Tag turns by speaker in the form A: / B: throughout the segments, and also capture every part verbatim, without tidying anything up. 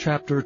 A: Chapter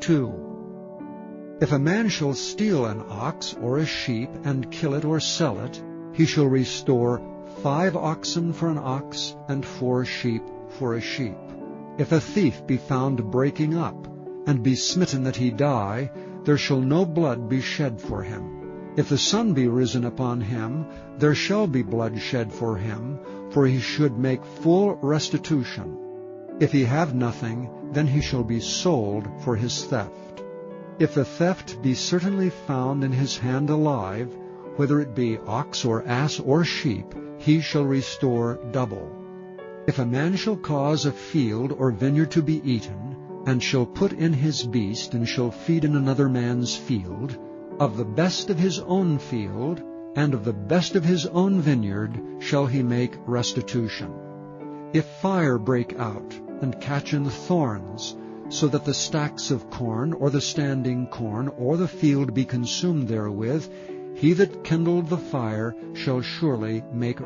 A: twenty-two. If a man shall steal an ox or a sheep, and kill it or sell it, he shall restore five oxen for an ox, and four sheep for a sheep. If a thief be found breaking up, and be smitten that he die, there shall no blood be shed for him. If the sun be risen upon him, there shall be blood shed for him, for he should make full restitution. If he have nothing, then he shall be sold for his theft. If the theft be certainly found in his hand alive, whether it be ox or ass or sheep, he shall restore double. If a man shall cause a field or vineyard to be eaten, and shall put in his beast, and shall feed in another man's field, of the best of his own field, and of the best of his own vineyard, shall he make restitution. If fire break out, and catch in thorns, so that the stacks of corn, or the standing corn, or the field be consumed therewith, he that kindled the fire shall surely make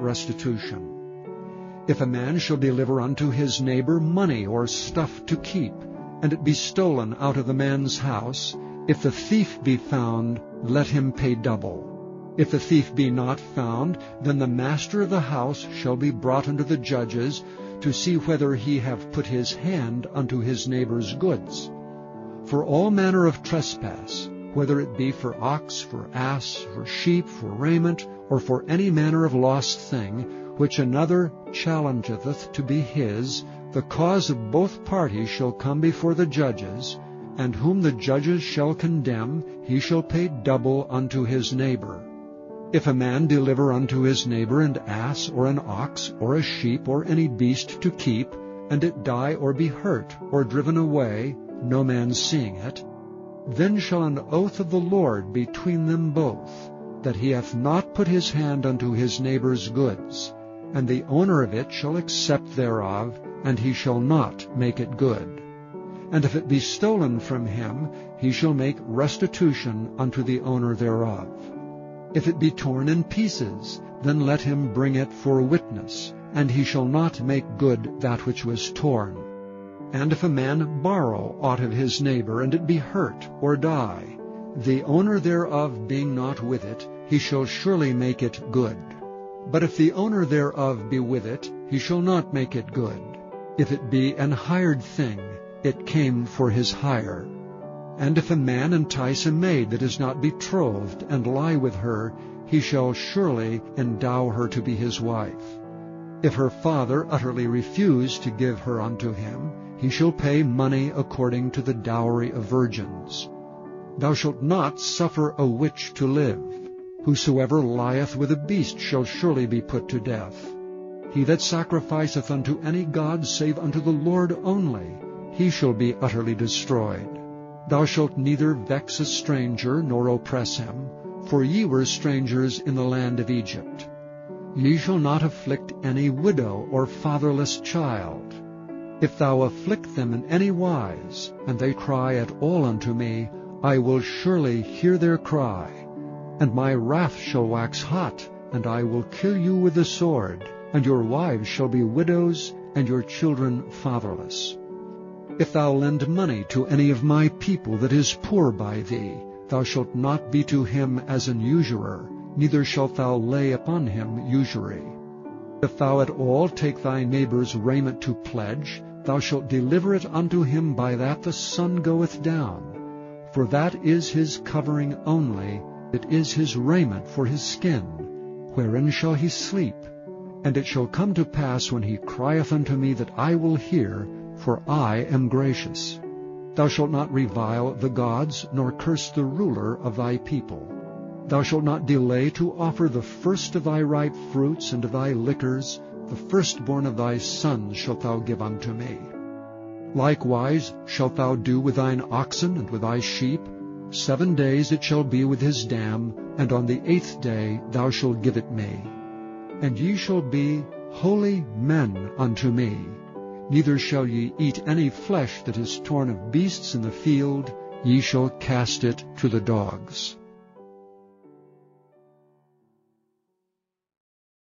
A: restitution. If a man shall deliver unto his neighbor money or stuff to keep, and it be stolen out of the man's house, if the thief be found, let him pay double. If the thief be not found, then the master of the house shall be brought unto the judges, to see whether he have put his hand unto his neighbor's goods. For all manner of trespass, whether it be for ox, for ass, for sheep, for raiment, or for any manner of lost thing, which another challengeth to be his, the cause of both parties shall come before the judges, and whom the judges shall condemn, he shall pay double unto his neighbor. If a man deliver unto his neighbor an ass, or an ox, or a sheep, or any beast to keep, and it die or be hurt, or driven away, no man seeing it, then shall an oath of the Lord between them both, that he hath not put his hand unto his neighbor's goods, and the owner of it shall accept thereof, and he shall not make it good. And if it be stolen from him, he shall make restitution unto the owner thereof. If it be torn in pieces, then let him bring it for witness, and he shall not make good that which was torn. And if a man borrow aught of his neighbor, and it be hurt or die, the owner thereof being not with it, he shall surely make it good. But if the owner thereof be with it, he shall not make it good. If it be an hired thing, it came for his hire. And if a man entice a maid that is not betrothed, and lie with her, he shall surely endow her to be his wife. If her father utterly refuse to give her unto him, he shall pay money according to the dowry of virgins. Thou shalt not suffer a witch to live. Whosoever lieth with a beast shall surely be put to death. He that sacrificeth unto any god save unto the Lord only, he shall be utterly destroyed. Thou shalt neither vex a stranger, nor oppress him, for ye were strangers in the land of Egypt. Ye shall not afflict any widow or fatherless child. If thou afflict them in any wise, and they cry at all unto me, I will surely hear their cry. And my wrath shall wax hot, and I will kill you with the sword, and your wives shall be widows, and your children fatherless. If thou lend money to any of my people that is poor by thee, thou shalt not be to him as an usurer, neither shalt thou lay upon him usury. If thou at all take thy neighbor's raiment to pledge, thou shalt deliver it unto him by that the sun goeth down. For that is his covering only, it is his raiment for his skin. Wherein shall he sleep? And it shall come to pass when he crieth unto me that I will hear, for I am gracious. Thou shalt not revile the gods, nor curse the ruler of thy people. Thou shalt not delay to offer the first of thy ripe fruits and of thy liquors, the firstborn of thy sons shalt thou give unto me. Likewise shalt thou do with thine oxen and with thy sheep. Seven days it shall be with his dam, and on the eighth day thou shalt give it me. And ye shall be holy men unto me. Neither shall ye eat any flesh that is torn of beasts in the field, ye shall cast it to the dogs.